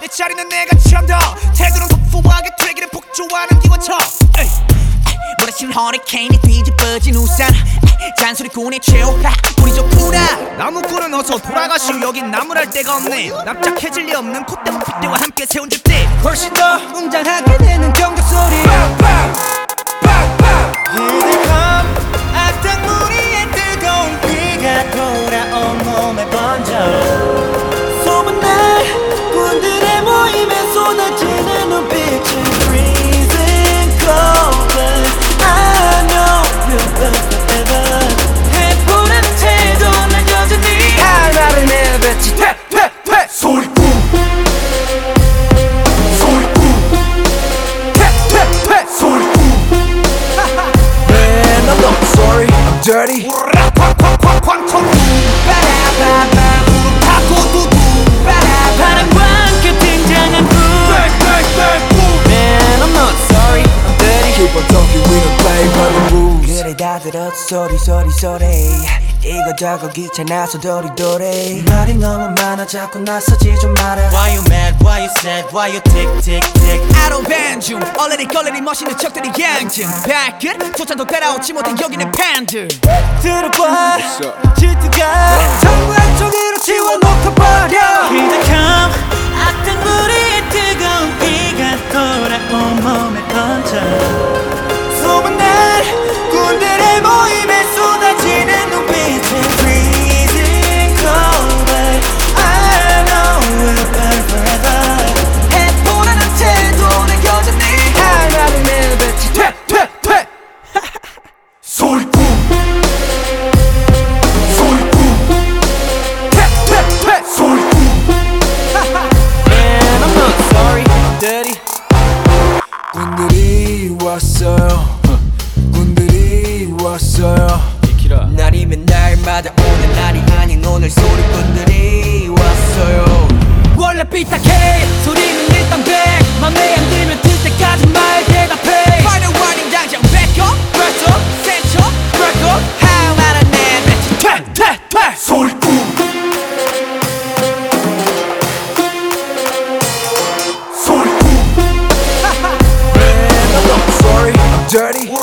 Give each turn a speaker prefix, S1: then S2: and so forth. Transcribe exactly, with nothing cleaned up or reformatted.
S1: 내 자리는 내가 취한다. 태도는 터프하게 되기를 폭주하는 기관차. 몰아친 허리케인이 뒤집어진 우산. 잔소리꾼의 최후 우리 좋구나. 나무꾼은 어서 돌아가시오. 여긴 나무랄 데가 없네. 납작해질 리 없는 콧대와 핏대와 함께 세운 집대. 훨씬 더 웅장하게 되는 경적 소리.
S2: 악당 무리의 뜨거운 비가 돌아온 몸에 번져. 소문날 군들의 모임에 쏟아지는 눈빛은 freezing cold, but I know you'll love forever. 해보라는 태도 난 여전히 할 말을 내뱉지. 퇴퇴퇴 소리꾼 소리꾼 퇴퇴퇴 소리꾼. Man, I'm not sorry, I'm dirty. 바람과 함께 등장한 분. Man, I'm not sorry, I'm dirty.
S3: Keep on talking, we don't play by the rules.
S2: 그래 다 들었어 소리 소리 소리. 이거저거 귀찮아서 도리도리. 말이 너무 많아 자꾸 나서지 좀 마라. Why you mad, why you sad, why you tick tick tick.
S1: I don't ban 중 얼레리 걸레리 멋있는 척들이 양증. 발끝 조찬도 따라오지 못해 여기는 팬들.
S2: 들어봐 질투가 전부 한쪽으로 지워놓고 버려. 기적함 악당 무리의 뜨거운 비가 돌아온 몸에 번져. 소문날 군들의 모임에 쏟아지는 눈빛은 freezing cold, but I know we'll burn forever. 해보라는 태도는 여전히 할 말을 내뱉지. 퇴퇴퇴 소리꾼 소리꾼 퇴퇴퇴 소리꾼. Man, I'm not sorry, I'm dirty.
S3: 군들이 왔어요. 군들이 왔어요.
S2: 날이면 날마다 오는 날이 아닌 오늘 소리꾼들이 왔어요.
S1: 원래 삐딱해 소리는 일단 백. 맘에 안 들면 들 때까지 말 대답해. Final warning 당장 back up. Press up, set up, break up. 할 말은 내뱉지. 퇴퇴퇴
S3: 소리꾼 소리꾼. Man, I'm not sorry, I'm dirty.